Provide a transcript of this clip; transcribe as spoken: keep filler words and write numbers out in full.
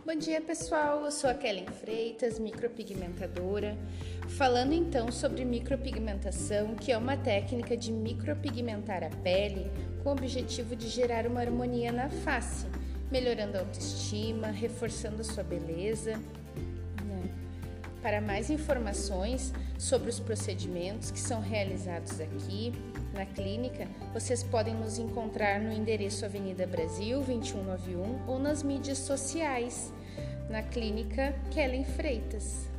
Bom dia, pessoal, eu sou a Kellen Freitas, micropigmentadora, falando então sobre micropigmentação, que é uma técnica de micropigmentar a pele com o objetivo de gerar uma harmonia na face, melhorando a autoestima, reforçando a sua beleza. Né? Para mais informações sobre os procedimentos que são realizados aqui na clínica, vocês podem nos encontrar no endereço Avenida Brasil vinte e um noventa e um ou nas mídias sociais, na clínica Kellen Freitas.